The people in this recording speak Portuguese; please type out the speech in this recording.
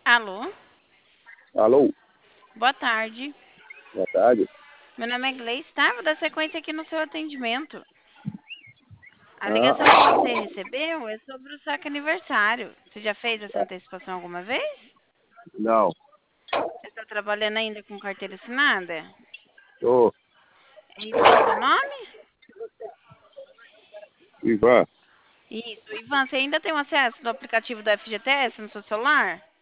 Alô, Alô, boa tarde. boa tarde. Meu nome é Gleice, tá? Vou dar sequência aqui no seu atendimento. A ligação que Ah, você recebeu é sobre o saque aniversário. Você já fez essa antecipação alguma vez? não, Você está trabalhando ainda com carteira assinada? tô, É Ivan seu nome? Ivan, Isso, Ivan, você ainda tem o acesso do aplicativo do FGTS no seu celular?